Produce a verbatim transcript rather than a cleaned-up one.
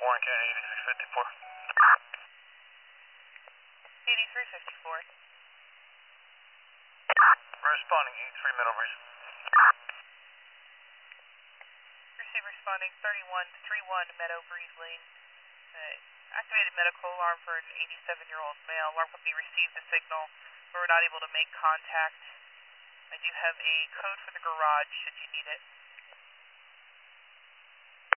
Warren County eighty-three fifty-four. eighty-three fifty-four. Responding E three Meadow Breeze. Receive responding thirty-one thirty-one Meadow Breeze Lane. Uh, activated medical alarm for an eighty-seven-year-old male. Alarm company received the signal, but we're not able to make contact. I do have a code for the garage should you need it.